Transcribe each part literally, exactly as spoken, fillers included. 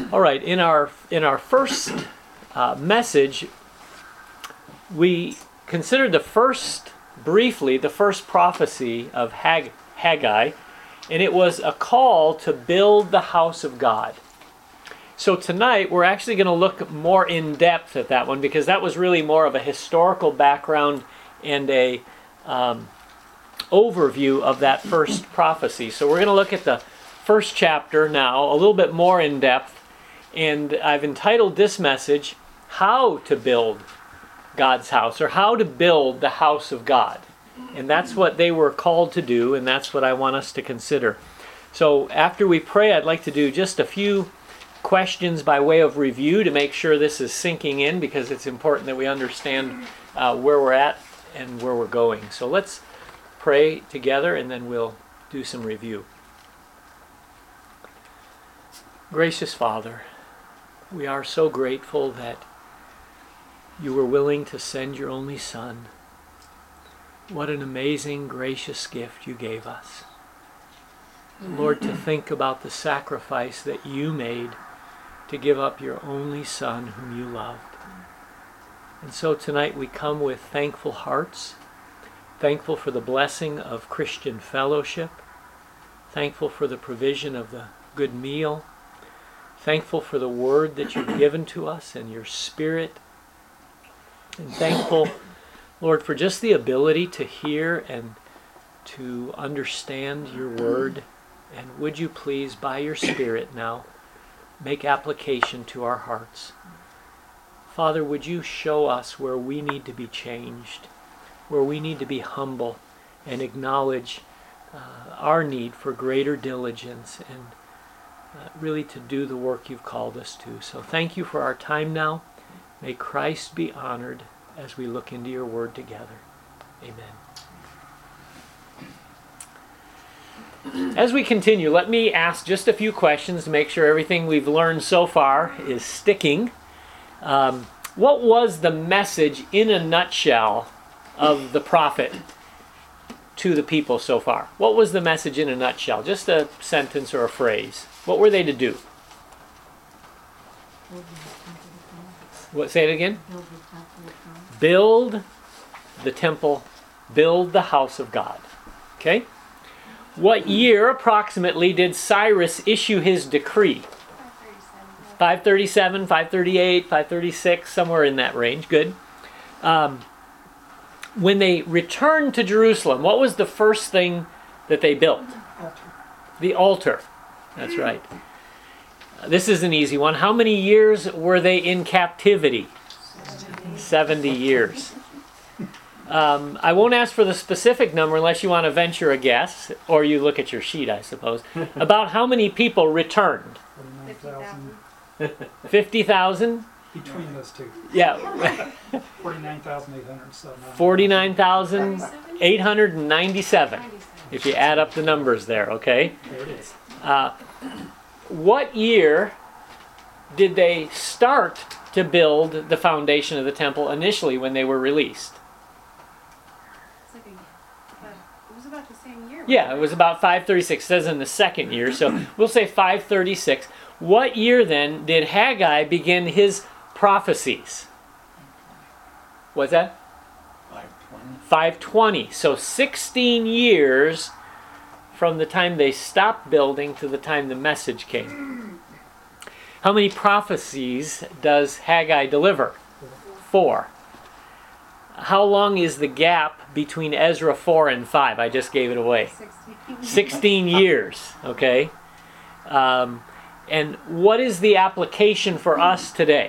All right, in our in our first uh, message, we considered the first, briefly, the first prophecy of Hag- Haggai, and it was a call to build the house of God. So tonight, we're actually going to look more in depth at that one, because that was really more of a historical background and a um, overview of that first prophecy. So we're going to look at the first chapter now, a little bit more in depth, and I've entitled this message, How to Build God's House, or How to Build the House of God. And that's what they were called to do, and that's what I want us to consider. So after we pray, I'd like to do just a few questions by way of review to make sure this is sinking in, because it's important that we understand uh, where we're at and where we're going. So let's pray together, and then we'll do some review. Gracious Father, we are so grateful that you were willing to send your only Son. What an amazing, gracious gift you gave us. Lord, to think about the sacrifice that you made to give up your only Son whom you loved. And so tonight we come with thankful hearts, thankful for the blessing of Christian fellowship, thankful for the provision of the good meal, thankful for the word that you've given to us and your Spirit, and thankful, Lord, for just the ability to hear and to understand your word. And would you please, by your Spirit now, make application to our hearts. Father, would you show us where we need to be changed, where we need to be humble and acknowledge uh, our need for greater diligence and uh, really to do the work you've called us to. So thank you for our time now. May Christ be honored as we look into your word together. Amen. As we continue, let me ask just a few questions to make sure everything we've learned so far is sticking. Um, what was the message in a nutshell of the prophet to the people so far? What was the message in a nutshell? Just a sentence or a phrase. What were they to do? What? Say it again. Build the temple, build the house of God. Okay? What year approximately did Cyrus issue his decree? five thirty-seven, five thirty-eight, five thirty-six, somewhere in that range. Good. Um, when they returned to Jerusalem, what was the first thing that they built? Altar. The altar. That's right. Uh, this is an easy one. How many years were they in captivity? seventy years. Um, I won't ask for the specific number unless you want to venture a guess, or you look at your sheet, I suppose. About how many people returned? fifty thousand? Between those two. Yeah. forty-nine thousand eight hundred seven. forty-nine thousand eight hundred ninety-seven. If you add up the numbers there, okay? There it is. Uh, what year did they start to build the foundation of the temple initially when they were released? It was about the same year. Yeah, it was about five thirty-six. It says in the second year, so we'll say five thirty-six. What year then did Haggai begin his prophecies? What's that? five twenty. five twenty. So sixteen years from the time they stopped building to the time the message came. How many prophecies does Haggai deliver? Four. How long is the gap between Ezra four and five? I just gave it away. sixteen years, okay? Um, and what is the application for us today?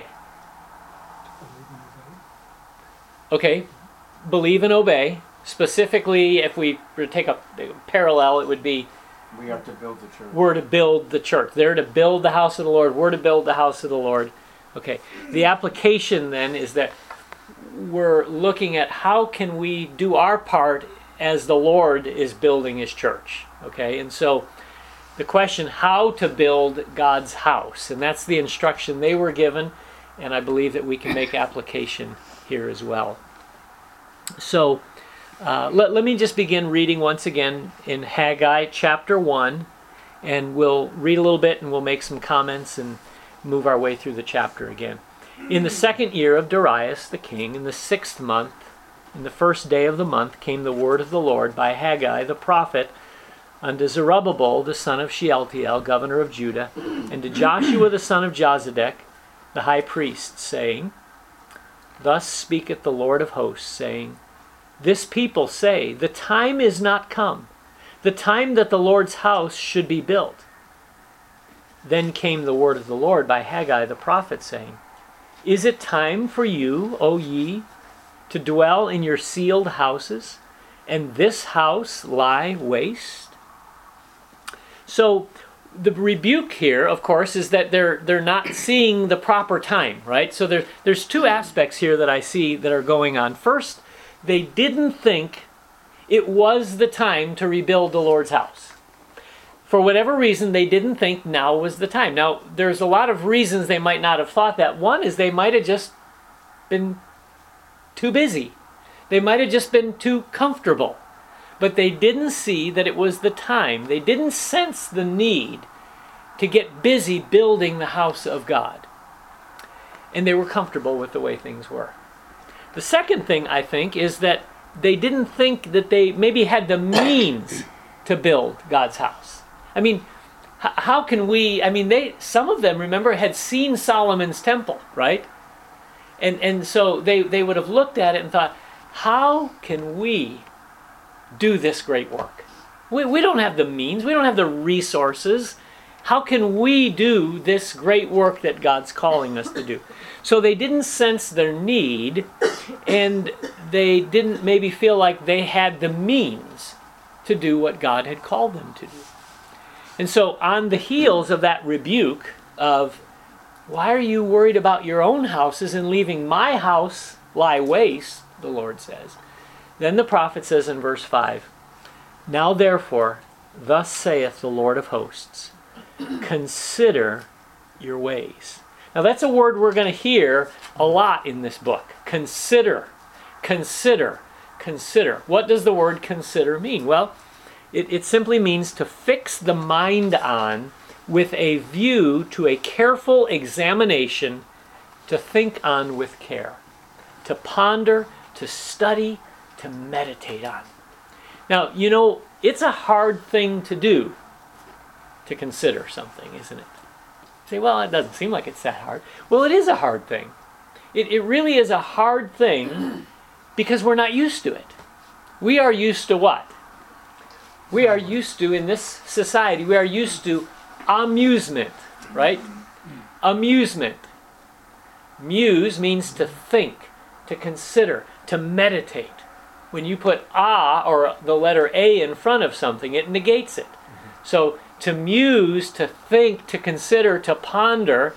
Okay, believe and obey. Specifically, if we were to take a parallel, it would be We are to build the church. we're to build the church. They're to build the house of the Lord. We're to build the house of the Lord. Okay, the application then is that we're looking at how can we do our part as the Lord is building his church. Okay, and so the question, how to build God's house. And that's the instruction they were given, and I believe that we can make application here as well. So uh, let, let me just begin reading once again in Haggai chapter one, and we'll read a little bit and we'll make some comments and move our way through the chapter again. In the second year of Darius the king, in the sixth month, in the first day of the month, came the word of the Lord by Haggai the prophet unto Zerubbabel the son of Shealtiel, governor of Judah, and to Joshua the son of Jozadak, the high priest, saying, Thus speaketh the Lord of hosts, saying, This people say, The time is not come, the time that the Lord's house should be built. Then came the word of the Lord by Haggai the prophet, saying, Is it time for you, O ye, to dwell in your sealed houses, and this house lie waste? So the rebuke here, of course, is that they're they're not seeing the proper time, right? So there, there's two aspects here that I see that are going on. First, they didn't think it was the time to rebuild the Lord's house. For whatever reason, they didn't think now was the time. Now, there's a lot of reasons they might not have thought that. One is they might have just been too busy. They might have just been too comfortable. But they didn't see that it was the time. They didn't sense the need to get busy building the house of God. And they were comfortable with the way things were. The second thing, I think, is that they didn't think that they maybe had the means to build God's house. I mean, h- how can we, I mean, they some of them, remember, had seen Solomon's temple, right? And and so they, they would have looked at it and thought, how can we do this great work? We, we don't have the means. We don't have the resources. How can we do this great work that God's calling us to do? So they didn't sense their need, and they didn't maybe feel like they had the means to do what God had called them to do. And so on the heels of that rebuke of, why are you worried about your own houses and leaving my house lie waste, the Lord says. Then the prophet says in verse five, Now therefore, thus saith the Lord of hosts, consider your ways. Now that's a word we're going to hear a lot in this book. Consider, consider, consider. What does the word consider mean? Well, it, it simply means to fix the mind on with a view to a careful examination, to think on with care, to ponder, to study, to meditate on. Now, you know, it's a hard thing to do, to consider something, isn't it? You say, well, it doesn't seem like it's that hard. Well, it is a hard thing. It, it really is a hard thing because we're not used to it. We are used to what? We are used to, in this society, we are used to amusement, right? Amusement. Muse means to think, to consider, to meditate. When you put ah or the letter a in front of something, it negates it. So to muse, to think, to consider, to ponder,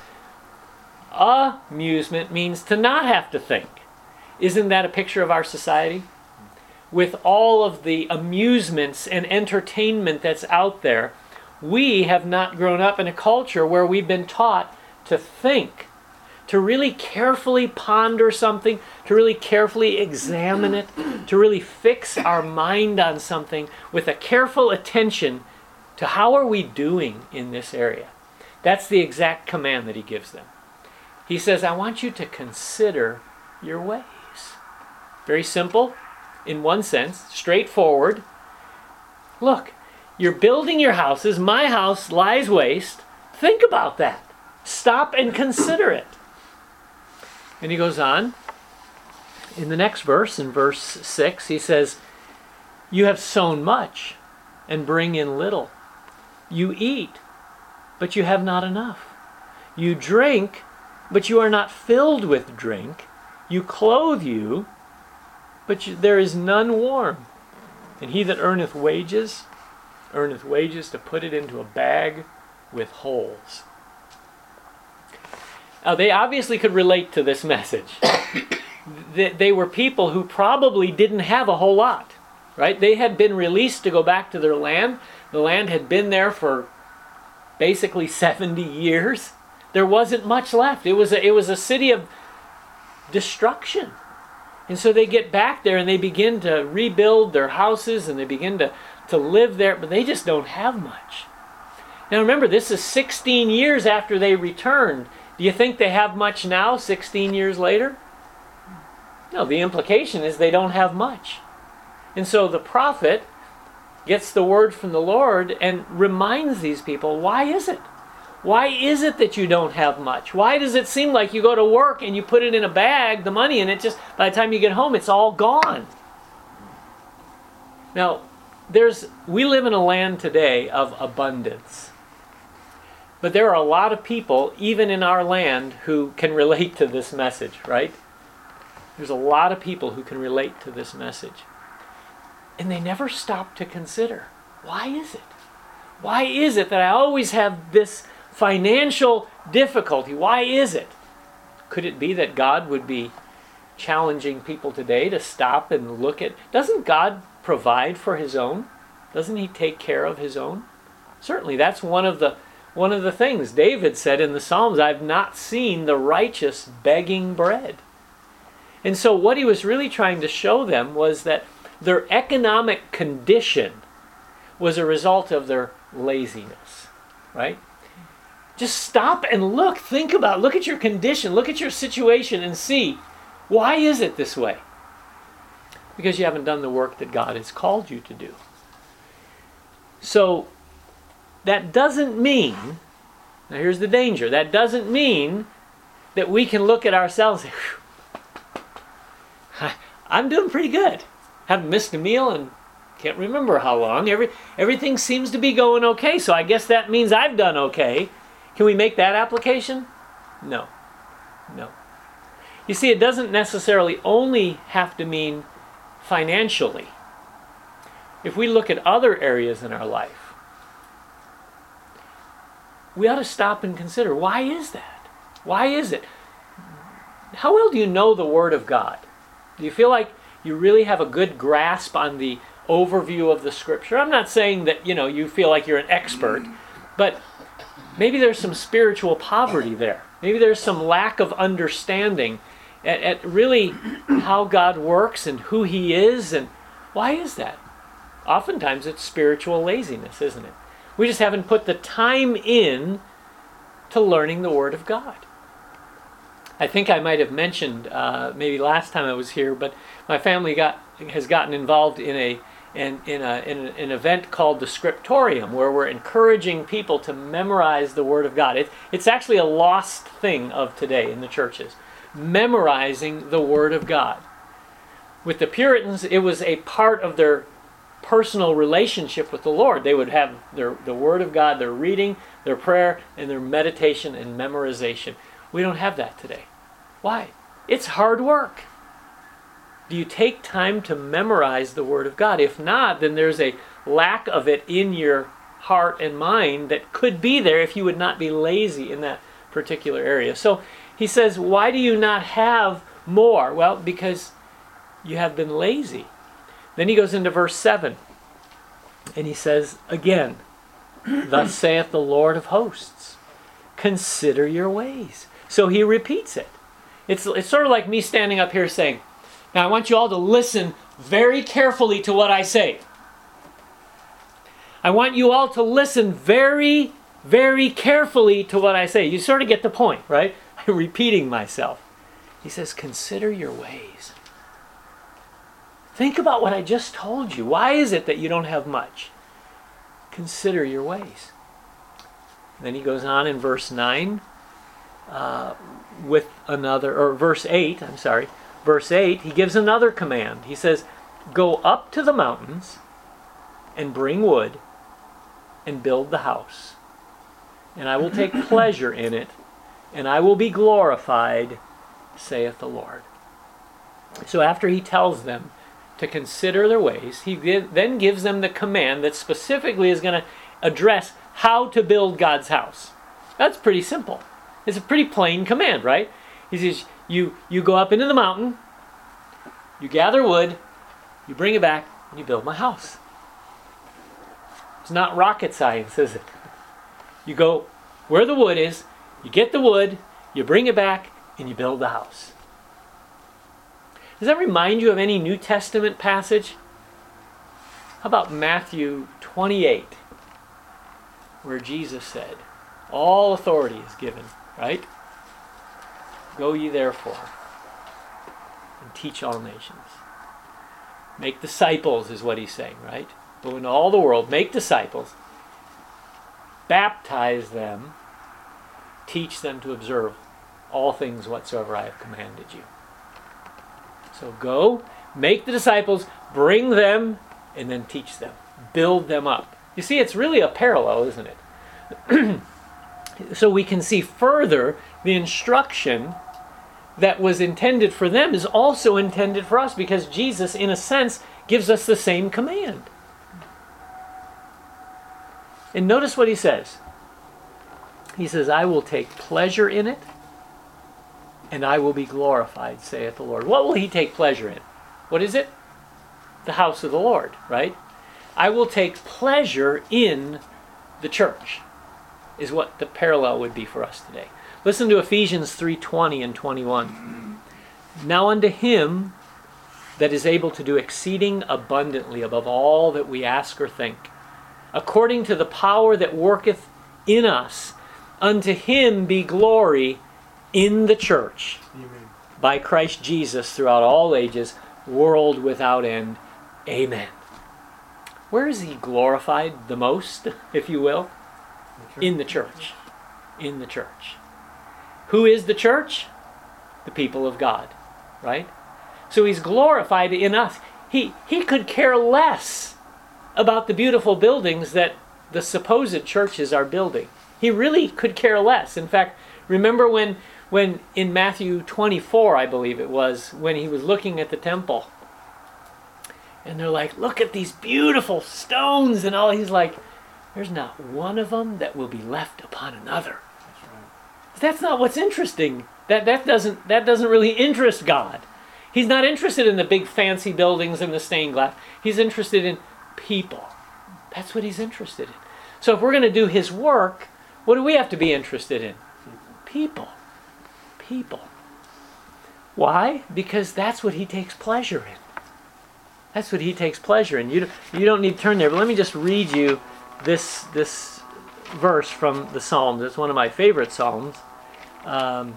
amusement means to not have to think. Isn't that a picture of our society? With all of the amusements and entertainment that's out there, we have not grown up in a culture where we've been taught to think, to really carefully ponder something, to really carefully examine it, to really fix our mind on something with a careful attention to how are we doing in this area. That's the exact command that he gives them. He says, I want you to consider your ways. Very simple, in one sense, straightforward. Look, you're building your houses. My house lies waste. Think about that. Stop and consider it. And he goes on. In the next verse, in verse six, he says, You have sown much and bring in little. You eat, but you have not enough. You drink, but you are not filled with drink. You clothe you, but you, there is none warm. And he that earneth wages, earneth wages to put it into a bag with holes. Now, they obviously could relate to this message. They were people who probably didn't have a whole lot, right? They had been released to go back to their land. The land had been there for basically seventy years. There wasn't much left. It was a, it was a city of destruction. And so they get back there and they begin to rebuild their houses and they begin to, to live there, but they just don't have much. Now remember, this is sixteen years after they returned Do you think they have much now, sixteen years later? No, the implication is they don't have much. And so the prophet gets the word from the Lord and reminds these people, why is it? Why is it that you don't have much? Why does it seem like you go to work and you put it in a bag, the money, and it just, by the time you get home, it's all gone? Now, there's, we live in a land today of abundance. But there are a lot of people, even in our land, who can relate to this message, right? There's a lot of people who can relate to this message. And they never stop to consider, why is it? Why is it that I always have this financial difficulty? Why is it? Could it be that God would be challenging people today to stop and look at, doesn't God provide for his own? Doesn't he take care of his own? Certainly, that's one of the one of the things David said in the Psalms, I've not seen the righteous begging bread. And so what he was really trying to show them was that their economic condition was a result of their laziness, right? Just stop and look, think about, look at your condition, look at your situation and see, why is it this way? Because you haven't done the work that God has called you to do. So, that doesn't mean, now here's the danger, that doesn't mean that we can look at ourselves and say, I'm doing pretty good. Haven't missed a meal and can't remember how long. Every, everything seems to be going okay, so I guess that means I've done okay. Can we make that application? No. No. You see, it doesn't necessarily only have to mean financially. If we look at other areas in our life, we ought to stop and consider, why is that? Why is it? How well do you know the Word of God? Do you feel like you really have a good grasp on the overview of the Scripture? I'm not saying that, you know, you feel like you're an expert, but maybe there's some spiritual poverty there. Maybe there's some lack of understanding at, at really how God works and who He is, and why is that? Oftentimes it's spiritual laziness, isn't it? We just haven't put the time in to learning the Word of God. I think I might have mentioned, uh, maybe last time I was here, but my family got has gotten involved in a in, in, a, in a, an event called the Scriptorium, where we're encouraging people to memorize the Word of God. It, it's actually a lost thing of today in the churches, memorizing the Word of God. With the Puritans, it was a part of their personal relationship with the Lord. They would have their the Word of God, their reading, their prayer, and their meditation and memorization. We don't have that today. Why? It's hard work. Do you take time to memorize the Word of God? If not, then there's a lack of it in your heart and mind that could be there if you would not be lazy in that particular area. So he says, why do you not have more? Well, because you have been lazy. Then he goes into verse seven, and he says, again, thus saith the Lord of hosts, consider your ways. So he repeats it. It's, it's sort of like me standing up here saying, now I want you all to listen very carefully to what I say. I want you all to listen very, very carefully to what I say. You sort of get the point, right? I'm repeating myself. He says, consider your ways. Think about what I just told you. Why is it that you don't have much? Consider your ways. Then he goes on in verse nine uh, with another, or verse eight, I'm sorry. Verse eight, he gives another command. He says, go up to the mountains and bring wood and build the house. And I will take pleasure in it, and I will be glorified, saith the Lord. So after he tells them to consider their ways, he then gives them the command that specifically is going to address how to build God's house. That's pretty simple. It's a pretty plain command, right? He says, you, you go up into the mountain, you gather wood, you bring it back, and you build my house. It's not rocket science, is it? You go where the wood is, you get the wood, you bring it back, and you build the house. Does that remind you of any New Testament passage? How about Matthew twenty-eight, where Jesus said, all authority is given, right? Go ye therefore and teach all nations. Make disciples is what he's saying, right? Go into all the world, make disciples, baptize them, teach them to observe all things whatsoever I have commanded you. So go, make the disciples, bring them, and then teach them. Build them up. You see, it's really a parallel, isn't it? So we can see further the instruction that was intended for them is also intended for us, because Jesus, in a sense, gives us the same command. And notice what he says. He says, I will take pleasure in it, and I will be glorified, saith the Lord. What will he take pleasure in? What is it? The house of the Lord, right? I will take pleasure in the church, is what the parallel would be for us today. Listen to Ephesians three twenty and twenty-one. Now unto him that is able to do exceeding abundantly above all that we ask or think, according to the power that worketh in us, unto him be glory in the church, Amen. by Christ Jesus throughout all ages, world without end. Amen. Where is he glorified the most, if you will? In the church. In the church. Who is the church? The people of God, right? So he's glorified in us. He, he could care less about the beautiful buildings that the supposed churches are building. He really could care less. In fact, remember when, when in Matthew twenty-four, I believe it was, when he was looking at the temple, and they're like, look at these beautiful stones and all. He's like, there's not one of them that will be left upon another. That's right. That's not what's interesting. That that doesn't that doesn't really interest God. He's not interested in the big fancy buildings and the stained glass. He's interested in people. That's what he's interested in. So if we're going to do his work, what do we have to be interested in? People. People. Why? Because that's what he takes pleasure in. That's what he takes pleasure in. You don't, you don't need to turn there, but let me just read you this this verse from the Psalms. It's one of my favorite Psalms. Um,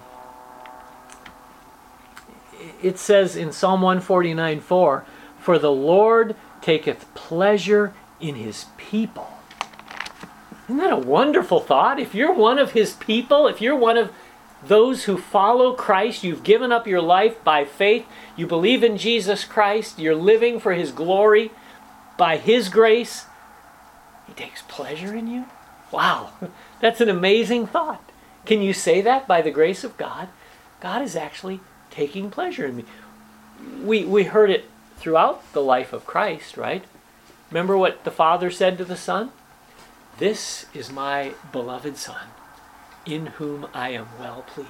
it says in Psalm one forty-nine four, for the Lord taketh pleasure in his people. Isn't that a wonderful thought? If you're one of his people, if you're one of those who follow Christ, you've given up your life by faith, you believe in Jesus Christ, you're living for his glory, by his grace, he takes pleasure in you? Wow, that's an amazing thought. Can you say that by the grace of God? God is actually taking pleasure in me. We, we heard it throughout the life of Christ, right? Remember what the Father said to the Son? This is my beloved Son, in whom I am well pleased.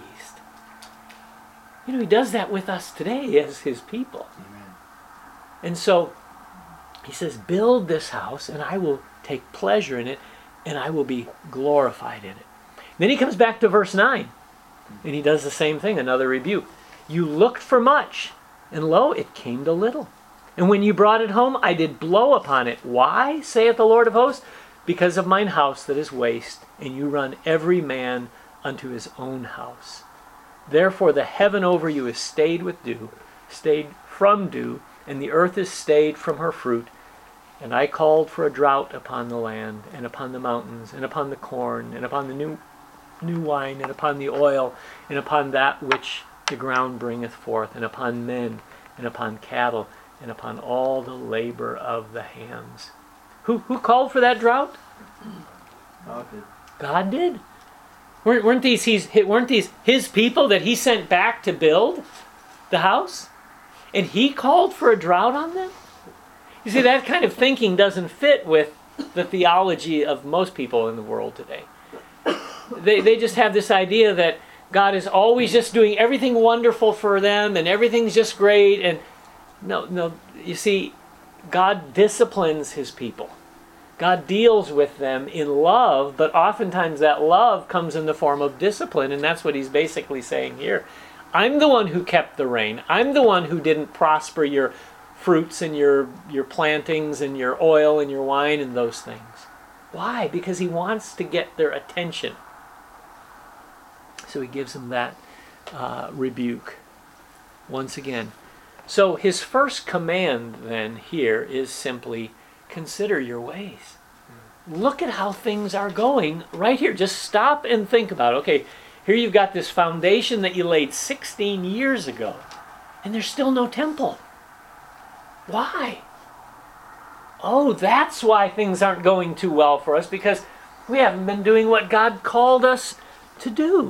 You know, he does that with us today as his people. Amen. And so, he says, build this house, and I will take pleasure in it, and I will be glorified in it. Then he comes back to verse nine, and he does the same thing, another rebuke. You looked for much, and lo, it came to little. And when you brought it home, I did blow upon it. Why, saith the Lord of hosts? Because of mine house that is waste, and you run every man unto his own house. Therefore the heaven over you is stayed with dew, stayed from dew, and the earth is stayed from her fruit. And I called for a drought upon the land, and upon the mountains, and upon the corn, and upon the new new wine, and upon the oil, and upon that which the ground bringeth forth, and upon men, and upon cattle, and upon all the labor of the hands. Who who called for that drought? God did. God did. Weren't, weren't these he's, weren't these his people that he sent back to build the house? And he called for a drought on them? You see, that kind of thinking doesn't fit with the theology of most people in the world today. They they just have this idea that God is always just doing everything wonderful for them and everything's just great. And no, no, you see, God disciplines his people. God deals with them in love, but oftentimes that love comes in the form of discipline, and that's what he's basically saying here. I'm the one who kept the rain. I'm the one who didn't prosper your fruits and your, your plantings and your oil and your wine and those things. Why? Because he wants to get their attention. So he gives them that, uh, rebuke once again. So his first command then here is simply consider your ways. Look at how things are going right here. Just stop and think about it. Okay, here you've got this foundation that you laid sixteen years ago, and there's still no temple. Why? Oh, that's why things aren't going too well for us, because we haven't been doing what God called us to do.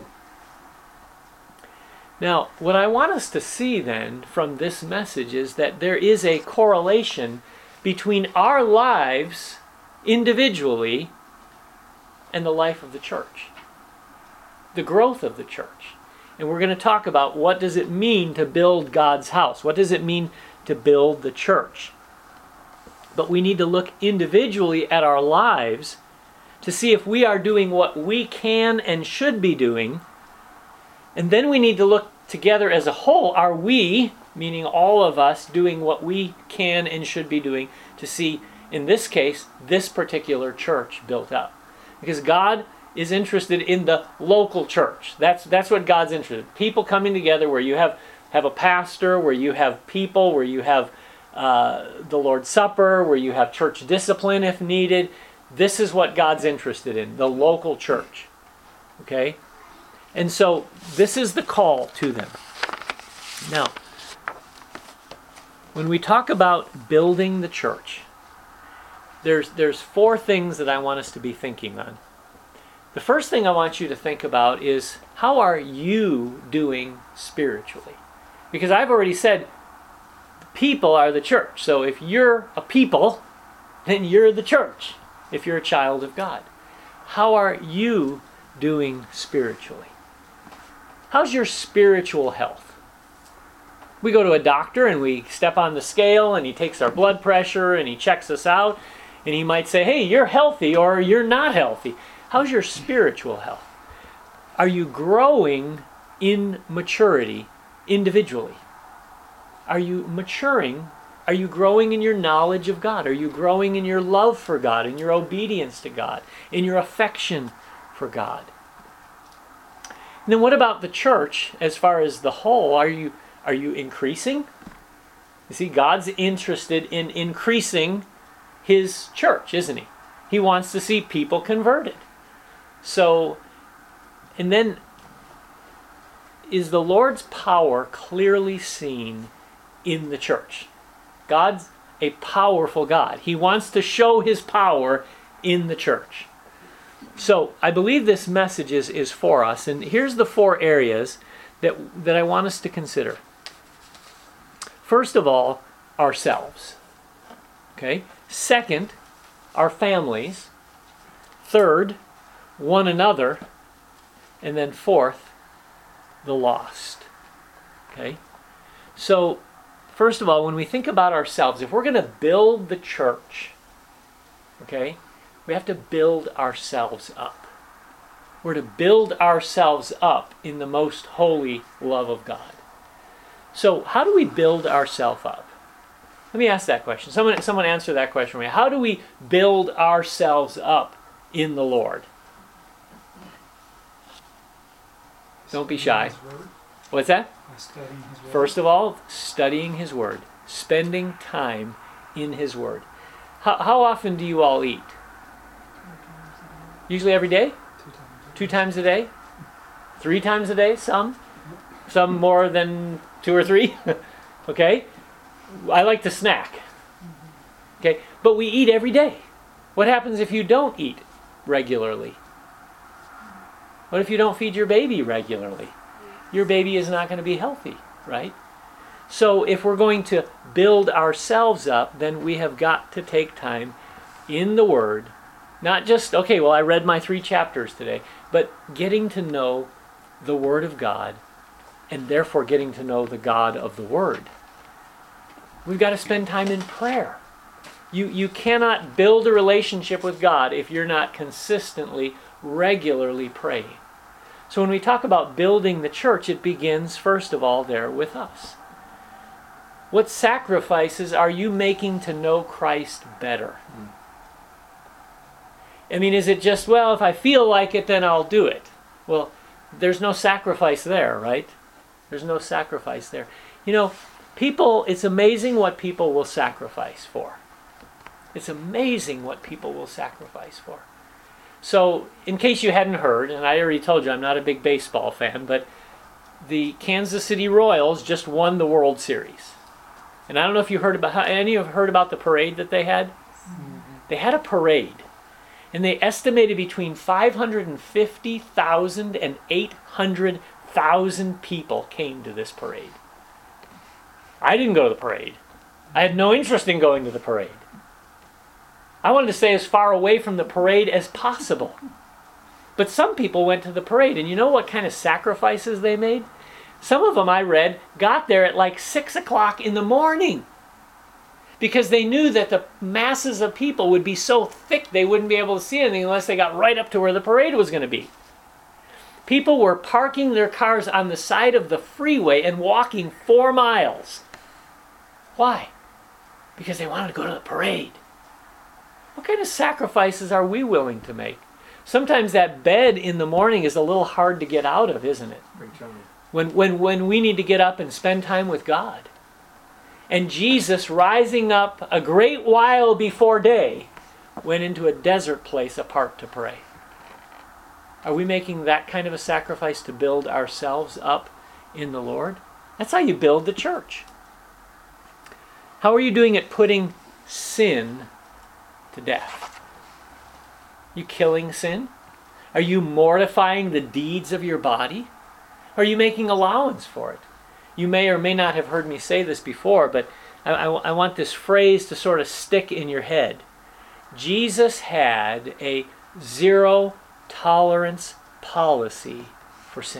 Now, what I want us to see then from this message is that there is a correlation between our lives individually and the life of the church, the growth of the church. And we're going to talk about what does it mean to build God's house? What does it mean to build the church? But we need to look individually at our lives to see if we are doing what we can and should be doing. And then we need to look together as a whole. Are we, meaning all of us, doing what we can and should be doing to see, in this case, this particular church built up? Because God is interested in the local church. That's that's what God's interested in. People coming together where you have, have a pastor, where you have people, where you have uh, the Lord's Supper, where you have church discipline if needed. This is what God's interested in, the local church. Okay? And so this is the call to them. Now, when we talk about building the church, there's there's four things that I want us to be thinking on. The first thing I want you to think about is, how are you doing spiritually? Because I've already said people are the church. So if you're a people, then you're the church, if you're a child of God. How are you doing spiritually? How's your spiritual health? We go to a doctor and we step on the scale and he takes our blood pressure and he checks us out, and he might say, hey, you're healthy or you're not healthy. How's your spiritual health? Are you growing in maturity individually? Are you maturing? Are you growing in your knowledge of God? Are you growing in your love for God, in your obedience to God, in your affection for God? And then what about the church as far as the whole? Are you are you increasing? You see, God's interested in increasing his church, isn't he? He wants to see people converted. So, and then, is the Lord's power clearly seen in the church? God's a powerful God. He wants to show his power in the church. So I believe this message is, is for us. And here's the four areas that, that I want us to consider. First of all, ourselves. Okay? Second, our families. Third, one another. And then fourth, the lost. Okay? So, first of all, when we think about ourselves, if we're going to build the church, okay, we have to build ourselves up. We're to build ourselves up in the most holy love of God. So, how do we build ourselves up? Let me ask that question. Someone, someone answer that question for me. How do we build ourselves up in the Lord? Don't be shy. What's that? By studying his word. First of all, studying his word. Spending time in his word. How, how often do you all eat? Usually every day? Two times. Two times a day? Three times a day? Some? Some more than two or three? Okay? I like to snack. Okay? But we eat every day. What happens if you don't eat regularly? What if you don't feed your baby regularly? Your baby is not going to be healthy, right? So if we're going to build ourselves up, then we have got to take time in the Word. Not just, okay, well, I read my three chapters today, but getting to know the Word of God, and therefore getting to know the God of the Word. We've got to spend time in prayer. You, you cannot build a relationship with God if you're not consistently, regularly praying. So when we talk about building the church, it begins, first of all, there with us. What sacrifices are you making to know Christ better? Mm. I mean, is it just, well, if I feel like it, then I'll do it? Well, there's no sacrifice there, right? There's no sacrifice there. You know, people, it's amazing what people will sacrifice for. It's amazing what people will sacrifice for. So, in case you hadn't heard, and I already told you I'm not a big baseball fan, but the Kansas City Royals just won the World Series. And I don't know if you heard about, how, any of you have heard about the parade that they had? Mm-hmm. They had a parade. And they estimated between five hundred fifty thousand and eight hundred thousand people came to this parade. I didn't go to the parade. I had no interest in going to the parade. I wanted to stay as far away from the parade as possible. But some people went to the parade, and you know what kind of sacrifices they made? Some of them, I read, got there at like six o'clock in the morning because they knew that the masses of people would be so thick they wouldn't be able to see anything unless they got right up to where the parade was going to be. People were parking their cars on the side of the freeway and walking four miles. Why? Because they wanted to go to the parade. What kind of sacrifices are we willing to make? Sometimes that bed in the morning is a little hard to get out of, isn't it? When, when, when we need to get up and spend time with God. And Jesus, rising up a great while before day, went into a desert place apart to pray. Are we making that kind of a sacrifice to build ourselves up in the Lord? That's how you build the church. How are you doing at putting sin to death? You killing sin? Are you mortifying the deeds of your body? Are you making allowance for it? You may or may not have heard me say this before, but I, I, I want this phrase to sort of stick in your head. Jesus had a zero tolerance policy for sin.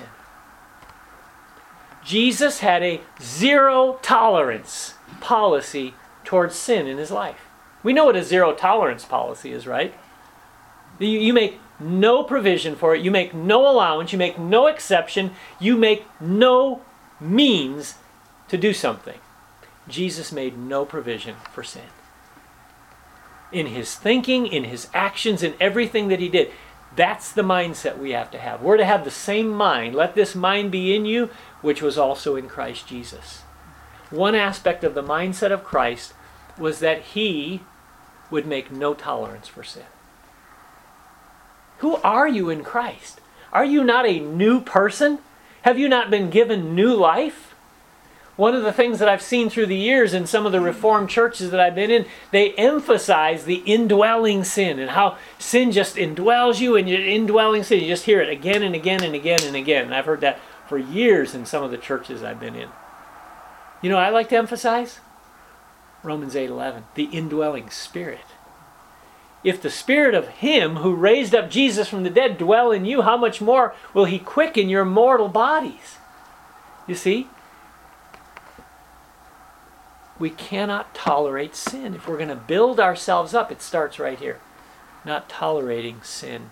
Jesus had a zero tolerance policy towards sin in his life. We know what a zero tolerance policy is, right? You, you make no provision for it. You make no allowance. You make no exception. You make no means to do something. Jesus made no provision for sin. In his thinking, in his actions, in everything that he did. That's the mindset we have to have. We're to have the same mind. Let this mind be in you, which was also in Christ Jesus. One aspect of the mindset of Christ was that he would make no tolerance for sin. Who are you in Christ? Are you not a new person? Have you not been given new life? One of the things that I've seen through the years in some of the Reformed churches that I've been in, they emphasize the indwelling sin and how sin just indwells you and you're indwelling sin. You just hear it again and again and again and again. And I've heard that for years in some of the churches I've been in. You know what I like to emphasize? Romans eight eleven, the indwelling Spirit. If the Spirit of him who raised up Jesus from the dead dwell in you, how much more will he quicken your mortal bodies? You see? We cannot tolerate sin. If we're going to build ourselves up, it starts right here. Not tolerating sin.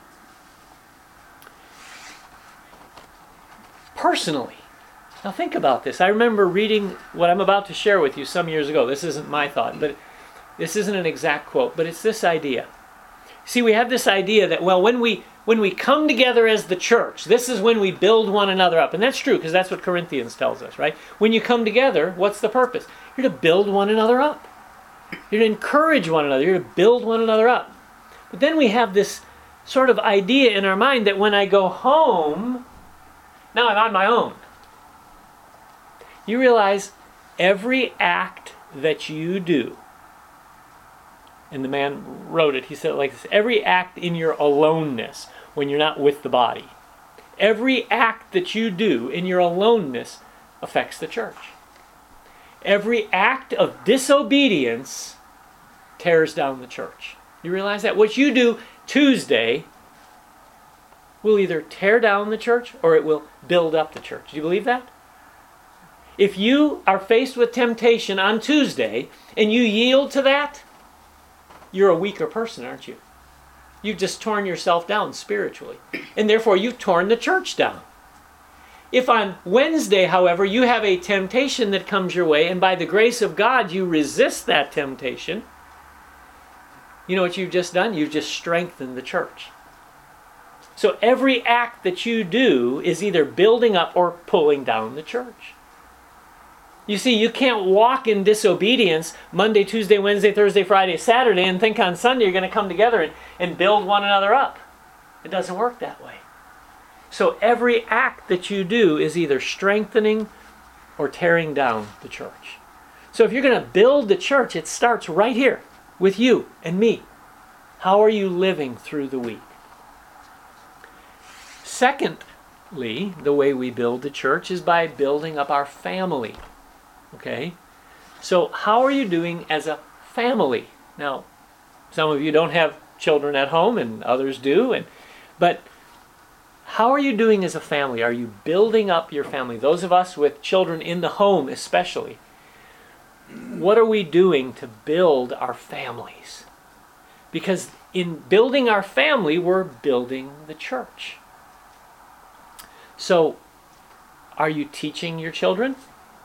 Personally, now think about this. I remember reading what I'm about to share with you some years ago. This isn't my thought, but this isn't an exact quote, but it's this idea. See, we have this idea that, well, when we when we come together as the church, this is when we build one another up. And that's true, because that's what Corinthians tells us, right? When you come together, what's the purpose? You're to build one another up. You're to encourage one another. You're to build one another up. But then we have this sort of idea in our mind that when I go home, now I'm on my own. You realize every act that you do, and the man wrote it, he said it like this, every act in your aloneness, when you're not with the body, every act that you do in your aloneness affects the church. Every act of disobedience tears down the church. You realize that? What you do Tuesday will either tear down the church or it will build up the church. Do you believe that? If you are faced with temptation on Tuesday and you yield to that, you're a weaker person, aren't you? You've just torn yourself down spiritually. And therefore, you've torn the church down. If on Wednesday, however, you have a temptation that comes your way, and by the grace of God, you resist that temptation, you know what you've just done? You've just strengthened the church. So every act that you do is either building up or pulling down the church. You see, you can't walk in disobedience Monday, Tuesday, Wednesday, Thursday, Friday, Saturday, and think on Sunday you're going to come together and, and build one another up. It doesn't work that way. So every act that you do is either strengthening or tearing down the church. So if you're going to build the church, it starts right here with you and me. How are you living through the week? Secondly, the way we build the church is by building up our family. Okay? So how are you doing as a family? Now, some of you don't have children at home and others do, and but how are you doing as a family? Are you building up your family? Those of us with children in the home especially. What are we doing to build our families? Because in building our family, we're building the church. So, are you teaching your children?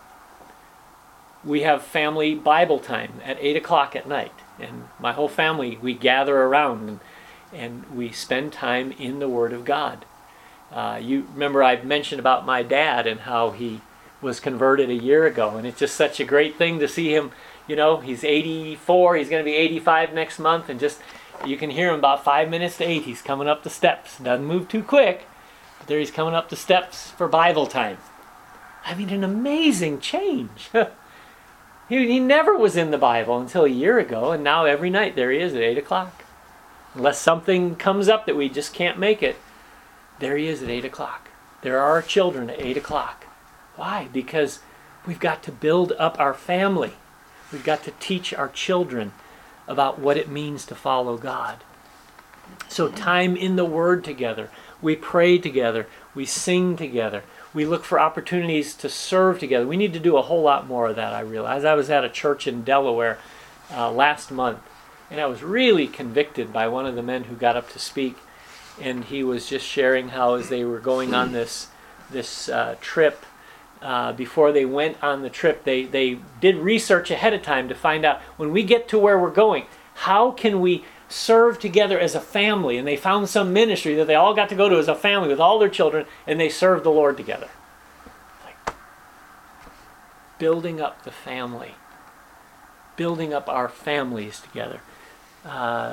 We have family Bible time at eight o'clock at night. And my whole family, we gather around and, and we spend time in the Word of God. Uh, you remember I mentioned about my dad and how he was converted a year ago. And it's just such a great thing to see him. You know, he's eighty-four, he's going to be eighty-five next month. And just, you can hear him about five minutes to eight. He's coming up the steps. Doesn't move too quick. But there he's coming up the steps for Bible time. I mean, an amazing change. He, he never was in the Bible until a year ago, and now every night there he is at eight o'clock. Unless something comes up that we just can't make it, there he is at eight o'clock. There are children at eight o'clock. Why? Because we've got to build up our family. We've got to teach our children about what it means to follow God. So time in the Word together. We pray together. We sing together. We look for opportunities to serve together. We need to do a whole lot more of that, I realize. I was at a church in Delaware uh, last month, and I was really convicted by one of the men who got up to speak, and he was just sharing how as they were going on this this uh, trip, uh, before they went on the trip, they, they did research ahead of time to find out, when we get to where we're going, how can we serve together as a family? And they found some ministry that they all got to go to as a family with all their children, and they served the Lord together. Like building up the family, building up our families together, uh,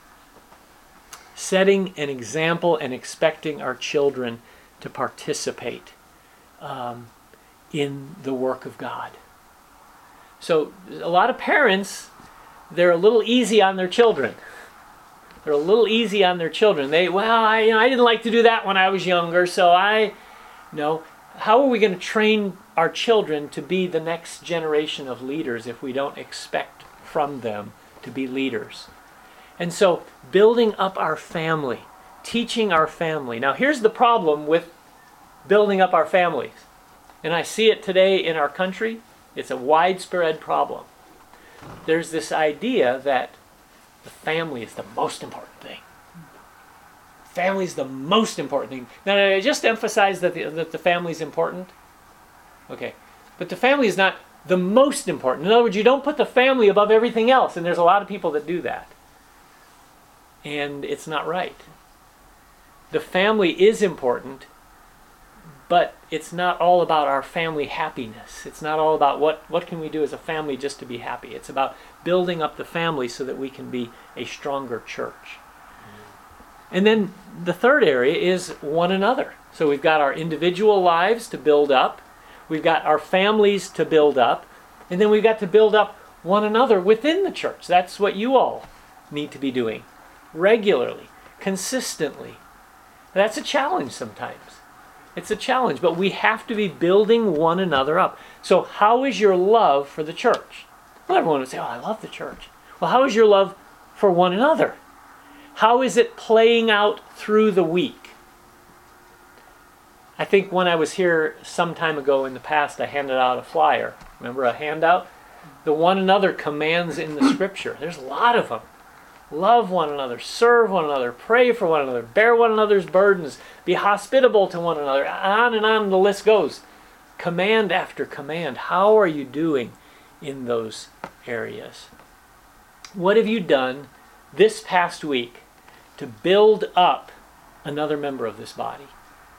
setting an example and expecting our children to participate um, in the work of God. So a lot of parents, they're a little easy on their children. They're a little easy on their children. They, well, I, you know, I didn't like to do that when I was younger, so I, no. How are we going to train our children to be the next generation of leaders if we don't expect from them to be leaders? And so, building up our family, teaching our family. Now, here's the problem with building up our families. And I see it today in our country. It's a widespread problem. There's this idea that the family is the most important thing. Family is the most important thing. Now, did I just emphasize that the, that the family is important? Okay. But the family is not the most important. In other words, you don't put the family above everything else, and there's a lot of people that do that. And it's not right. The family is important, but it's not all about our family happiness. It's not all about what, what can we do as a family just to be happy. It's about building up the family so that we can be a stronger church. And then the third area is one another. So we've got our individual lives to build up. We've got our families to build up. And then we've got to build up one another within the church. That's what you all need to be doing regularly, consistently. That's a challenge sometimes. It's a challenge, but we have to be building one another up. So how is your love for the church? Well, everyone would say, oh, I love the church. Well, how is your love for one another? How is it playing out through the week? I think when I was here some time ago in the past, I handed out a flyer. Remember a handout? The one another commands in the scripture. There's a lot of them. Love one another, serve one another, pray for one another, bear one another's burdens, be hospitable to one another. On and on the list goes. Command after command. How are you doing in those areas? What have you done this past week to build up another member of this body.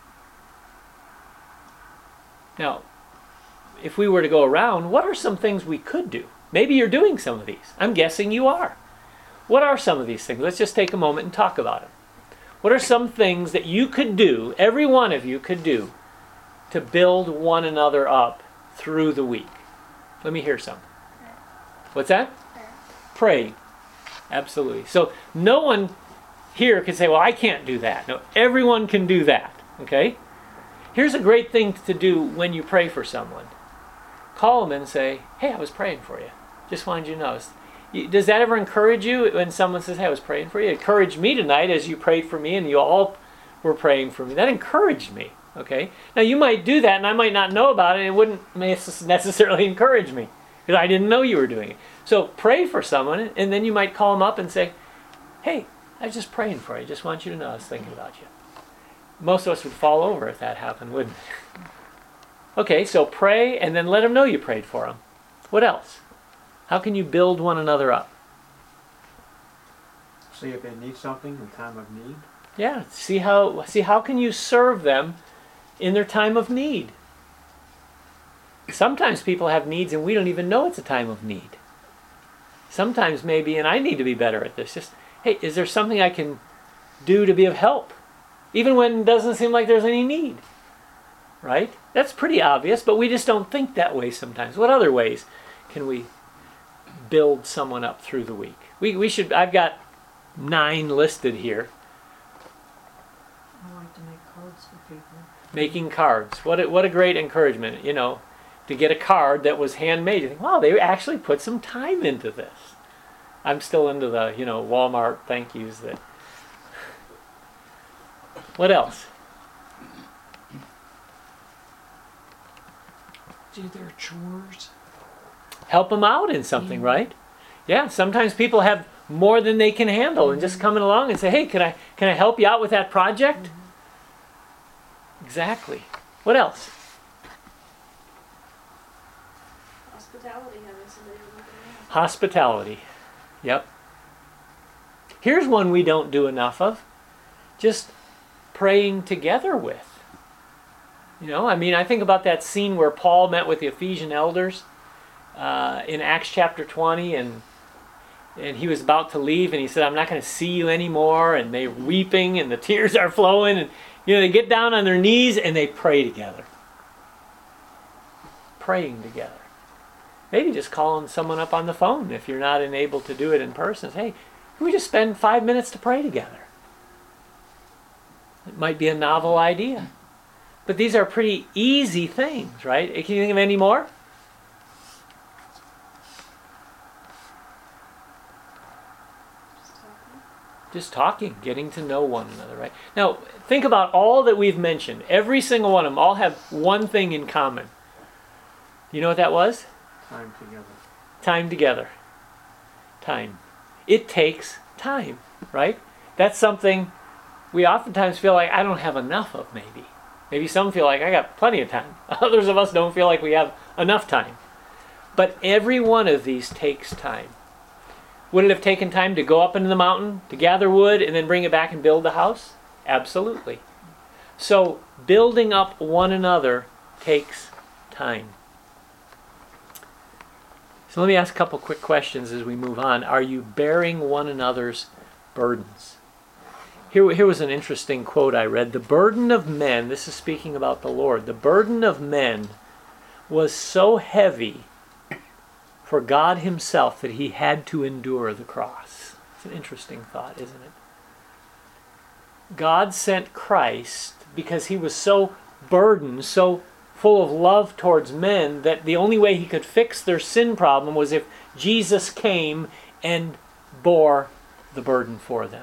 Now, if we were to go around, what are some things we could do? Maybe you're doing some of these. I'm guessing you are. What are some of these things? Let's just take a moment and talk about them. What are some things that you could do, every one of you could do, to build one another up through the week? Let me hear some. What's that? Pray. Absolutely. So no one here can say, well, I can't do that. No, everyone can do that. Okay? Here's a great thing to do when you pray for someone. Call them and say, hey, I was praying for you. Just wanted you to know. Does that ever encourage you when someone says, hey, I was praying for you? It encouraged me tonight as you prayed for me and you all were praying for me. That encouraged me. Okay? Now you might do that and I might not know about it and it wouldn't necessarily encourage me because I didn't know you were doing it. So pray for someone and then you might call them up and say, hey, I was just praying for you. Just want you to know I was thinking about you. Most of us would fall over if that happened, wouldn't it? Okay, so pray and then let them know you prayed for them. What else? How can you build one another up? See if they need something in time of need. Yeah, see how see how can you serve them in their time of need? Sometimes people have needs and we don't even know it's a time of need. Sometimes maybe, and I need to be better at this, just, hey, is there something I can do to be of help? Even when it doesn't seem like there's any need. Right? That's pretty obvious, but we just don't think that way sometimes. What other ways can we build someone up through the week? We we should. I've got nine listed here. I like to make cards for people. Making cards. What a, what a great encouragement. You know, to get a card that was handmade. You think, wow, they actually put some time into this. I'm still into the you know Walmart thank yous. That. What else? Do their chores. Help them out in something, right? Yeah, sometimes people have more than they can handle and just coming along and say, hey, can I can I help you out with that project? Mm-hmm. Exactly. What else? Hospitality, having somebody to look at. Hospitality. Yep. Here's one we don't do enough of. Just praying together with. You know, I mean, I think about that scene where Paul met with the Ephesian elders uh, in Acts chapter twenty, and and he was about to leave, and he said, I'm not going to see you anymore, and they're weeping, and the tears are flowing, and, you know, they get down on their knees, and they pray together. Praying together. Maybe just calling someone up on the phone if you're not able to do it in person. Hey, can we just spend five minutes to pray together? It might be a novel idea. But these are pretty easy things, right? Can you think of any more? Just talking. Just talking, getting to know one another, right? Now, think about all that we've mentioned. Every single one of them all have one thing in common. You know what that was? Time together. Time together. Time. It takes time, right? That's something we oftentimes feel like I don't have enough of, maybe. Maybe some feel like I got plenty of time. Others of us don't feel like we have enough time. But every one of these takes time. Would it have taken time to go up into the mountain, to gather wood, and then bring it back and build the house? Absolutely. So building up one another takes time. So let me ask a couple quick questions as we move on. Are you bearing one another's burdens? Here, here was an interesting quote I read. The burden of men, this is speaking about the Lord, the burden of men was so heavy for God himself that he had to endure the cross. It's an interesting thought, isn't it? God sent Christ because he was so burdened, so full of love towards men, that the only way he could fix their sin problem was if Jesus came and bore the burden for them.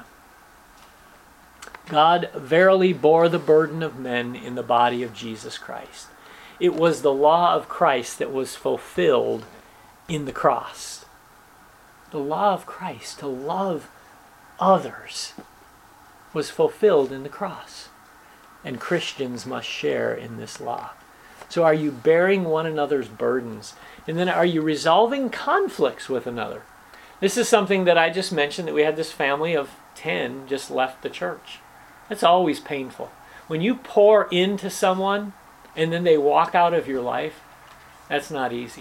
God verily bore the burden of men in the body of Jesus Christ. It was the law of Christ that was fulfilled in the cross. The law of Christ to love others was fulfilled in the cross. And Christians must share in this law. So are you bearing one another's burdens? And then are you resolving conflicts with another? This is something that I just mentioned, that we had this family of ten just left the church. That's always painful. When you pour into someone and then they walk out of your life, that's not easy.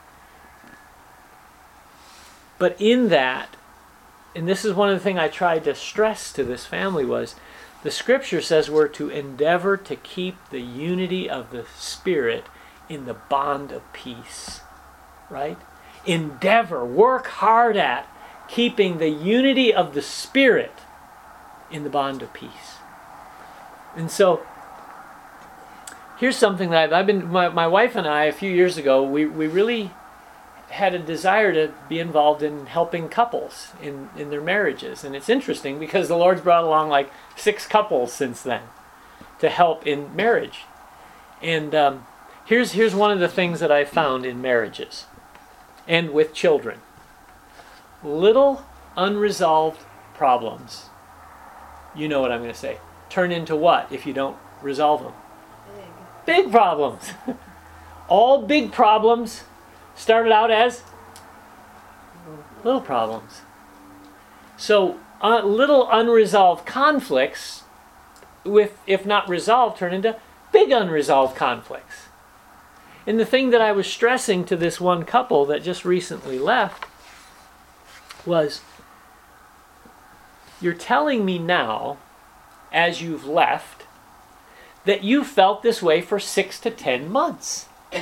But in that, and this is one of the things I tried to stress to this family, was the scripture says we're to endeavor to keep the unity of the Spirit in the bond of peace. Right? Endeavor, work hard at keeping the unity of the Spirit in the bond of peace. And so, here's something that I've, I've been, my, my wife and I, a few years ago, we, we really had a desire to be involved in helping couples in, in their marriages. And it's interesting because the Lord's brought along like six couples since then to help in marriage. And um, here's, here's one of the things that I found in marriages and with children. Little unresolved problems, you know what I'm going to say, turn into what if you don't resolve them? Big. Big problems. All big problems started out as little problems. So uh, little unresolved conflicts, with if not resolved, turn into big unresolved conflicts. And the thing that I was stressing to this one couple that just recently left was, you're telling me now, as you've left, that you felt this way for six to ten months.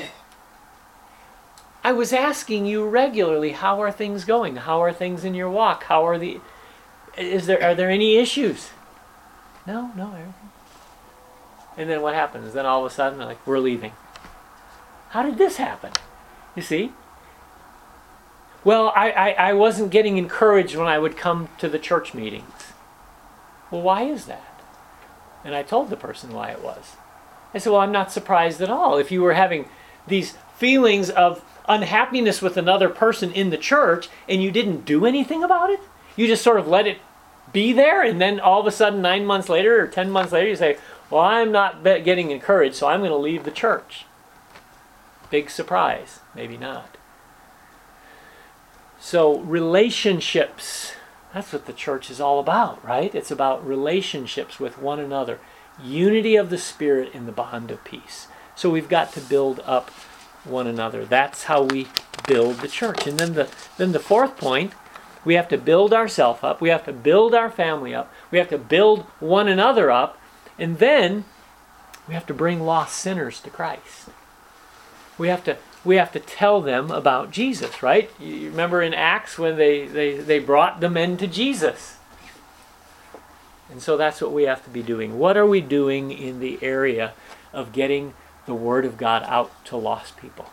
I was asking you regularly, how are things going? How are things in your walk? How are the, is there, are there any issues? No, no, everything. And then what happens? Then all of a sudden, they're like, we're leaving. How did this happen? You see? Well, I, I, I wasn't getting encouraged when I would come to the church meetings. Well, why is that? And I told the person why it was. I said, well, I'm not surprised at all. If you were having these feelings of unhappiness with another person in the church and you didn't do anything about it, you just sort of let it be there, and then all of a sudden nine months later or ten months later you say, well, I'm not getting encouraged, so I'm going to leave the church. Big surprise. Maybe not. So relationships, that's what the church is all about, right? It's about relationships with one another. Unity of the Spirit in the bond of peace. So we've got to build up one another. That's how we build the church. And then the then the fourth point, we have to build ourselves up. We have to build our family up. We have to build one another up. And then we have to bring lost sinners to Christ. We have to we have to tell them about Jesus, right? You remember in Acts when they, they, they brought the men to Jesus. And so that's what we have to be doing. What are we doing in the area of getting the Word of God out to lost people?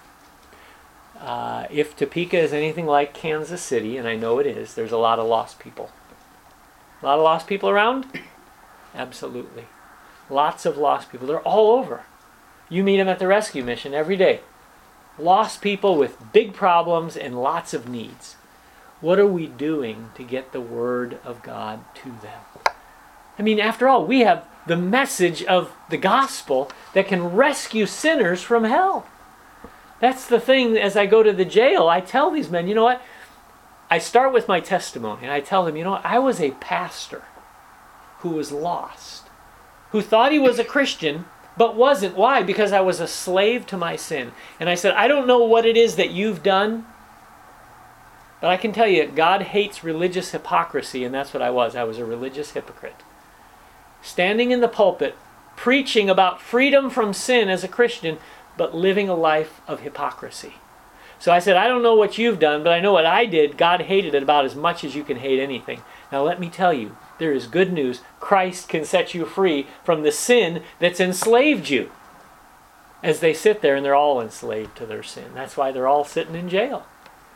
Uh, if Topeka is anything like Kansas City, and I know it is, there's a lot of lost people. A lot of lost people around? Absolutely. Lots of lost people. They're all over. You meet them at the rescue mission every day. Lost people with big problems and lots of needs. What are we doing to get the Word of God to them? I mean, after all, we have the message of the gospel that can rescue sinners from hell. That's the thing. As I go to the jail, I tell these men, you know what? I start with my testimony, and I tell them, you know what? I was a pastor who was lost, who thought he was a Christian, but wasn't. Why? Because I was a slave to my sin. And I said, I don't know what it is that you've done, but I can tell you, God hates religious hypocrisy, and that's what I was. I was a religious hypocrite. Standing in the pulpit, preaching about freedom from sin as a Christian, but living a life of hypocrisy. So I said, I don't know what you've done, but I know what I did. God hated it about as much as you can hate anything. Now let me tell you, there is good news. Christ can set you free from the sin that's enslaved you. As they sit there and they're all enslaved to their sin. That's why they're all sitting in jail.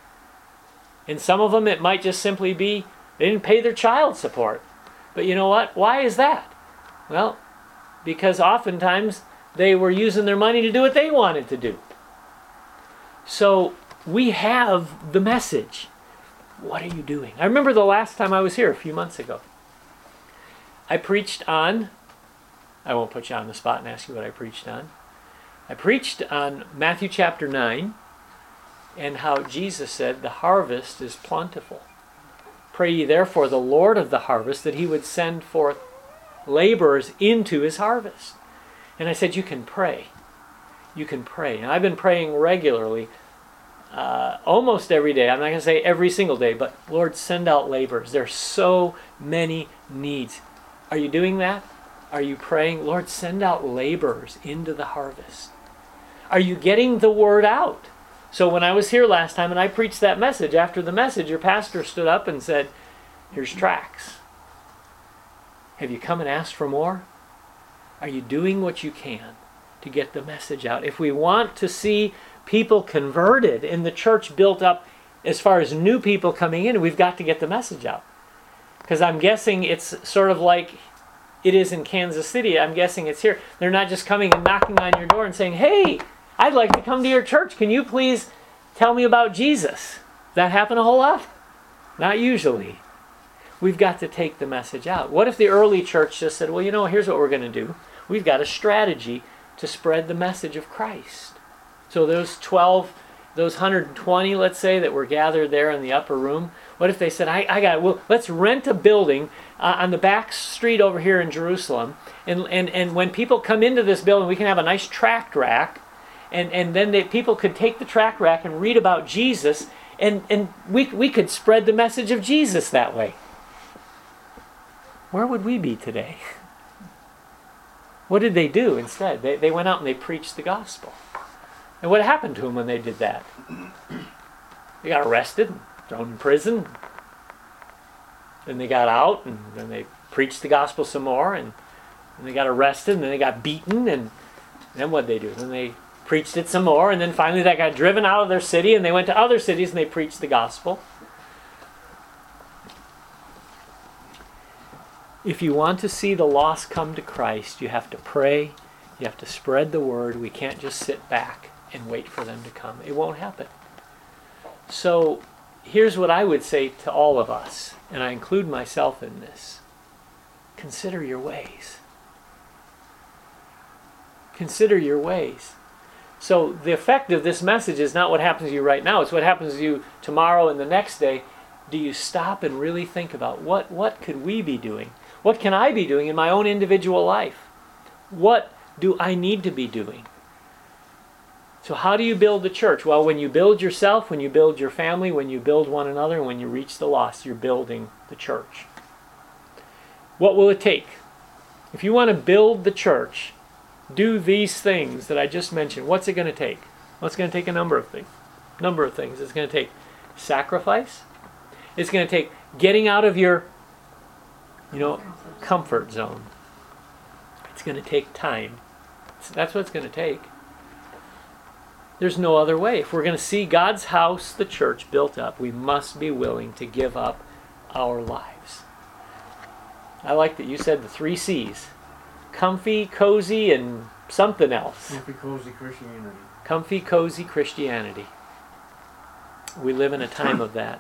And some of them, it might just simply be they didn't pay their child support. But you know what? Why is that? Well, because oftentimes they were using their money to do what they wanted to do. So we have the message. What are you doing? I remember the last time I was here a few months ago. I preached on, I won't put you on the spot and ask you what I preached on. I preached on Matthew chapter nine and how Jesus said the harvest is plentiful. Pray ye therefore the Lord of the harvest that he would send forth laborers into his harvest. And I said, you can pray. You can pray. And I've been praying regularly, uh, almost every day. I'm not going to say every single day, but Lord, send out laborers. There's so many needs. Are you doing that? Are you praying, Lord, send out laborers into the harvest? Are you getting the word out? So when I was here last time and I preached that message, after the message, your pastor stood up and said, here's tracts. Have you come and asked for more? Are you doing what you can to get the message out? If we want to see people converted and the church built up as far as new people coming in, we've got to get the message out. Because I'm guessing it's sort of like it is in Kansas City. I'm guessing it's here. They're not just coming and knocking on your door and saying, hey, I'd like to come to your church. Can you please tell me about Jesus? Does that happen a whole lot? Not usually. We've got to take the message out. What if the early church just said, well, you know, here's what we're going to do. We've got a strategy to spread the message of Christ. So those twelve, those one hundred twenty, let's say, that were gathered there in the upper room, what if they said, I, I got it. Well, let's rent a building uh, on the back street over here in Jerusalem. And, and, and when people come into this building, we can have a nice tract rack. And, and then they, people could take the tract rack and read about Jesus. And, and we, we could spread the message of Jesus that way. Where would we be today? What did they do instead? They, they went out and they preached the gospel. And what happened to them when they did that? They got arrested, thrown in prison. Then they got out and then they preached the gospel some more. And, and they got arrested and then they got beaten. And then what did they do? Then they preached it some more. And then finally they got driven out of their city and they went to other cities and they preached the gospel. If you want to see the lost come to Christ, you have to pray, you have to spread the word. We can't just sit back and wait for them to come. It won't happen. So here's what I would say to all of us, and I include myself in this. Consider your ways. Consider your ways. So the effect of this message is not what happens to you right now, it's what happens to you tomorrow and the next day. Do you stop and really think about what, what could we be doing? What can I be doing in my own individual life? What do I need to be doing? So how do you build the church? Well, when you build yourself, when you build your family, when you build one another, and when you reach the lost, you're building the church. What will it take? If you want to build the church, do these things that I just mentioned. What's it going to take? Well, it's going to take a number of things. Number of things. It's going to take sacrifice. It's going to take getting out of your, you know, comfort zone. It's going to take time. That's what it's going to take. There's no other way. If we're going to see God's house, the church, built up, we must be willing to give up our lives. I like that you said the three C's. Comfy, cozy, and something else. Comfy, cozy Christianity. Comfy, cozy Christianity. We live in a time of that.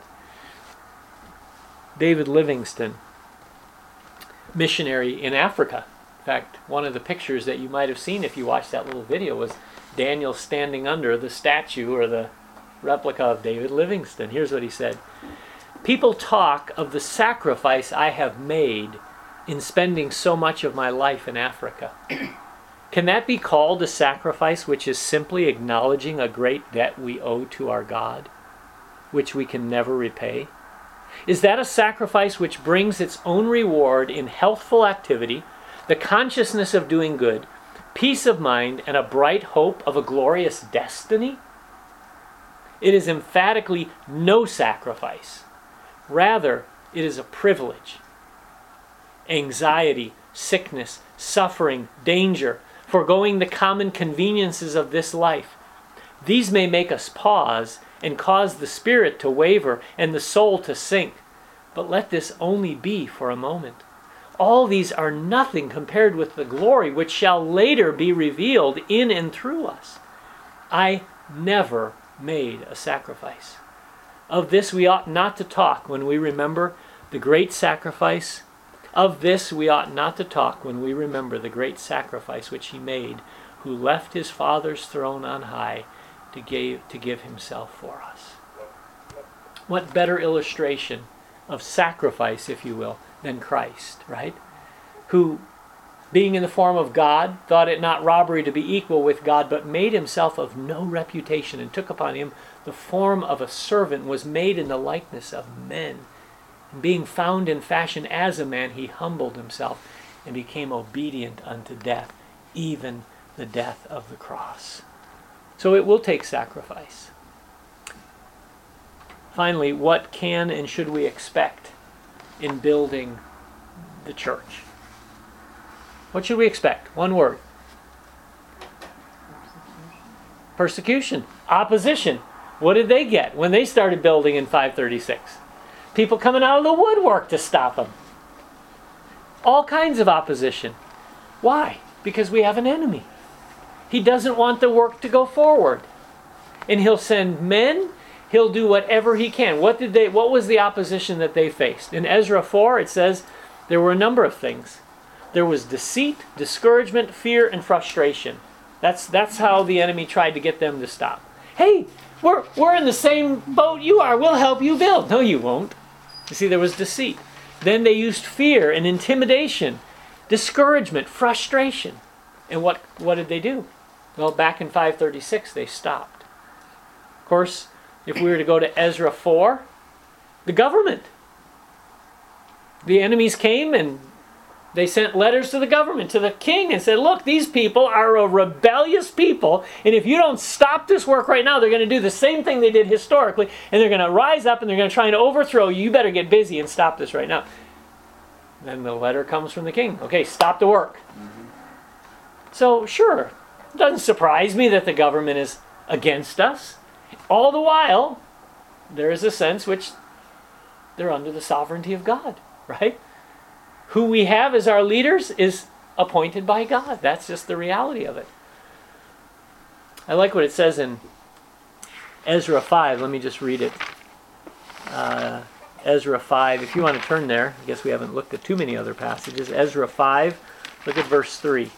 David Livingstone, missionary in Africa. In fact, one of the pictures that you might have seen if you watched that little video was Daniel standing under the statue or the replica of David Livingstone. Here's what he said. People talk of the sacrifice I have made in spending so much of my life in Africa. Can that be called a sacrifice which is simply acknowledging a great debt we owe to our God, which we can never repay? Is that a sacrifice which brings its own reward in healthful activity, the consciousness of doing good, peace of mind, and a bright hope of a glorious destiny? It is emphatically no sacrifice. Rather, it is a privilege. Anxiety, sickness, suffering, danger, foregoing the common conveniences of this life. These may make us pause and cause the spirit to waver and the soul to sink. But let this only be for a moment. All these are nothing compared with the glory which shall later be revealed in and through us. I never made a sacrifice. Of this we ought not to talk when we remember the great sacrifice. Of this we ought not to talk when we remember the great sacrifice which he made, who left his Father's throne on high to give, to give himself for us. What better illustration of sacrifice, if you will, than Christ, right? Who being in the form of God, thought it not robbery to be equal with God, but made himself of no reputation, and took upon him the form of a servant, and was made in the likeness of men. And being found in fashion as a man, he humbled himself and became obedient unto death, even the death of the cross. So it will take sacrifice. Finally, what can and should we expect in building the church? What should we expect? One word. Persecution. Opposition. What did they get when they started building in five thirty-six? People coming out of the woodwork to stop them. All kinds of opposition. Why? Because we have an enemy. He doesn't want the work to go forward. And he'll send men. He'll do whatever he can. What did they? What was the opposition that they faced? In Ezra four, it says there were a number of things. There was deceit, discouragement, fear, and frustration. That's that's how the enemy tried to get them to stop. Hey, we're we're in the same boat you are. We'll help you build. No, you won't. You see, there was deceit. Then they used fear and intimidation, discouragement, frustration. And what, what did they do? Well, back in five thirty-six, they stopped. Of course, if we were to go to Ezra four, the government. The enemies came and they sent letters to the government, to the king, and said, look, these people are a rebellious people, and if you don't stop this work right now, they're going to do the same thing they did historically, and they're going to rise up and they're going to try and overthrow you. You better get busy and stop this right now. Then the letter comes from the king. Okay, stop the work. Mm-hmm. So, sure, it doesn't surprise me that the government is against us. All the while, there is a sense which they're under the sovereignty of God, right? Who we have as our leaders is appointed by God. That's just the reality of it. I like what it says in Ezra five. Let me just read it. Uh, Ezra five. If you want to turn there, I guess we haven't looked at too many other passages. Ezra five. Look at verse three.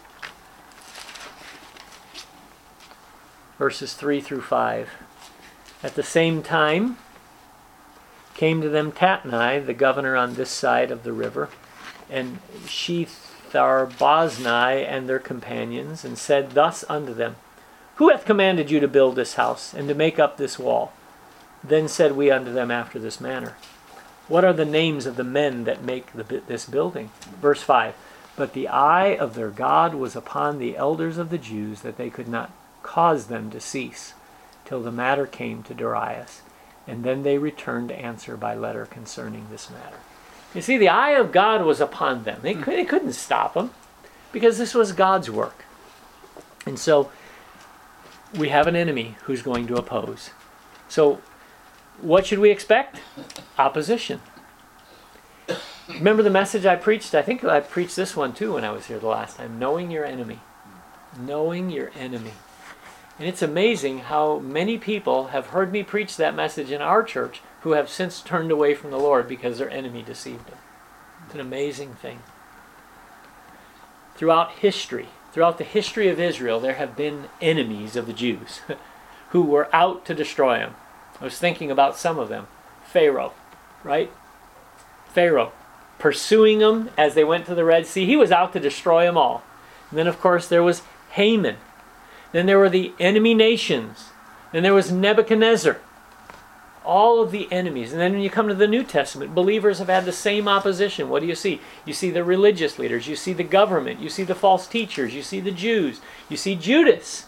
Verses three through five. At the same time came to them Tatnai, the governor on this side of the river, and Shethar-boznai and their companions, and said thus unto them, Who hath commanded you to build this house, and to make up this wall? Then said we unto them after this manner, What are the names of the men that make the, this building? Verse five, But the eye of their God was upon the elders of the Jews, that they could not cause them to cease, till the matter came to Darius. And then they returned to answer by letter concerning this matter. You see, the eye of God was upon them. They, could, they couldn't stop them because this was God's work. And so we have an enemy who's going to oppose. So what should we expect? Opposition. Remember the message I preached? I think I preached this one too when I was here the last time. Knowing your enemy. Knowing your enemy. And it's amazing how many people have heard me preach that message in our church who have since turned away from the Lord because their enemy deceived them. It's an amazing thing. Throughout history, throughout the history of Israel, there have been enemies of the Jews who were out to destroy them. I was thinking about some of them. Pharaoh, right? Pharaoh, pursuing them as they went to the Red Sea. He was out to destroy them all. And then, of course, there was Haman. Then there were the enemy nations. Then there was Nebuchadnezzar. All of the enemies. And then when you come to the New Testament, believers have had the same opposition. What do you see? You see the religious leaders. You see the government. You see the false teachers. You see the Jews. You see Judas.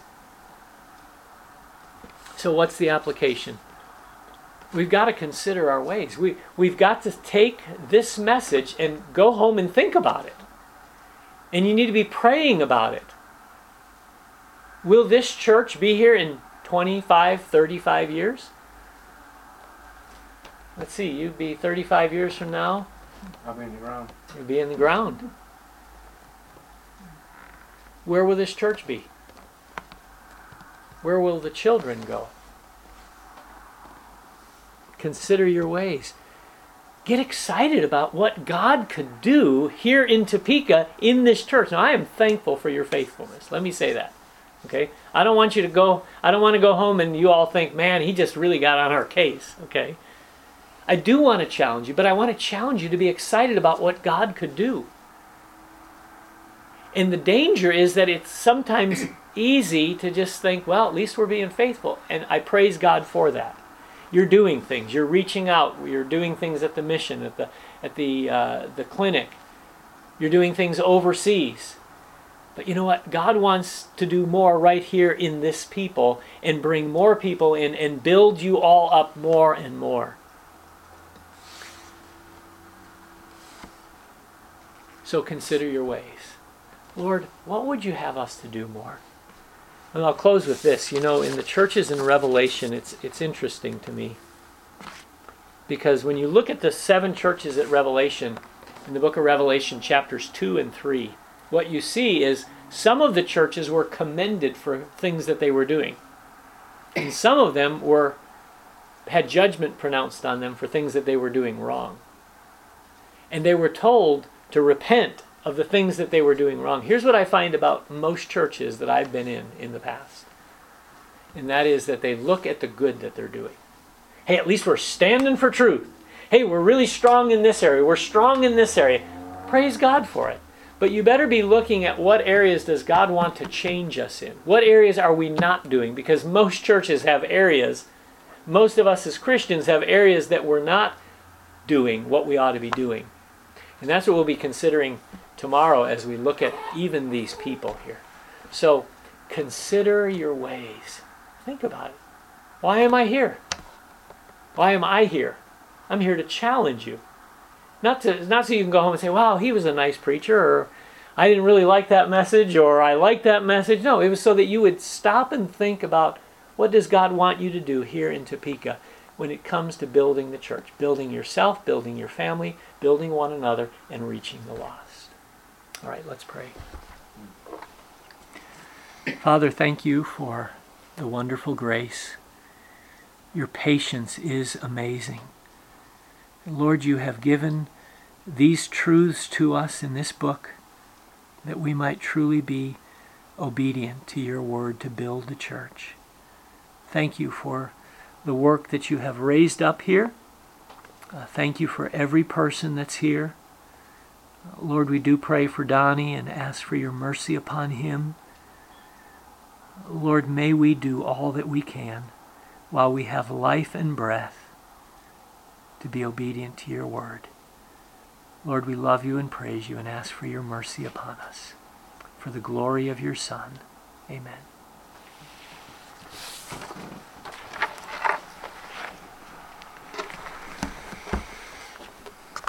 So what's the application? We've got to consider our ways. We, we've got to take this message and go home and think about it. And you need to be praying about it. Will this church be here in twenty-five, thirty-five years? Let's see, you'd be thirty-five years from now. I'll be in the ground. You'll be in the ground. Where will this church be? Where will the children go? Consider your ways. Get excited about what God could do here in Topeka in this church. Now, I am thankful for your faithfulness. Let me say that. Okay? I don't want you to go, I don't want to go home and you all think, man, he just really got on our case. Okay? I do want to challenge you, but I want to challenge you to be excited about what God could do. And the danger is that it's sometimes easy to just think, well, at least we're being faithful. And I praise God for that. You're doing things. You're reaching out. You're doing things at the mission, at the at the uh, the clinic. You're doing things overseas. But you know what? God wants to do more right here in this people and bring more people in and build you all up more and more. So consider your ways. Lord, what would you have us to do more? And I'll close with this. You know, in the churches in Revelation, it's it's interesting to me. Because when you look at the seven churches at Revelation, in the book of Revelation, chapters two and three, what you see is some of the churches were commended for things that they were doing. And some of them were had judgment pronounced on them for things that they were doing wrong. And they were told to repent of the things that they were doing wrong. Here's what I find about most churches that I've been in in the past. And that is that they look at the good that they're doing. Hey, at least we're standing for truth. Hey, we're really strong in this area. We're strong in this area. Praise God for it. But you better be looking at what areas does God want to change us in. What areas are we not doing? Because most churches have areas, most of us as Christians have areas that we're not doing what we ought to be doing. And that's what we'll be considering tomorrow as we look at even these people here. So consider your ways. Think about it. Why am I here? Why am I here? I'm here to challenge you. Not to not so you can go home and say, wow, he was a nice preacher, or I didn't really like that message, or I like that message. No, it was so that you would stop and think about what does God want you to do here in Topeka when it comes to building the church, building yourself, building your family, building one another, and reaching the lost. All right, let's pray. Father, thank you for the wonderful grace. Your patience is amazing. Lord, you have given these truths to us in this book that we might truly be obedient to your word to build the church. Thank you for the work that you have raised up here. Uh, thank you for every person that's here. Uh, Lord, we do pray for Donnie and ask for your mercy upon him. Lord, may we do all that we can while we have life and breath to be obedient to your word. Lord, we love you and praise you and ask for your mercy upon us. For the glory of your Son. Amen.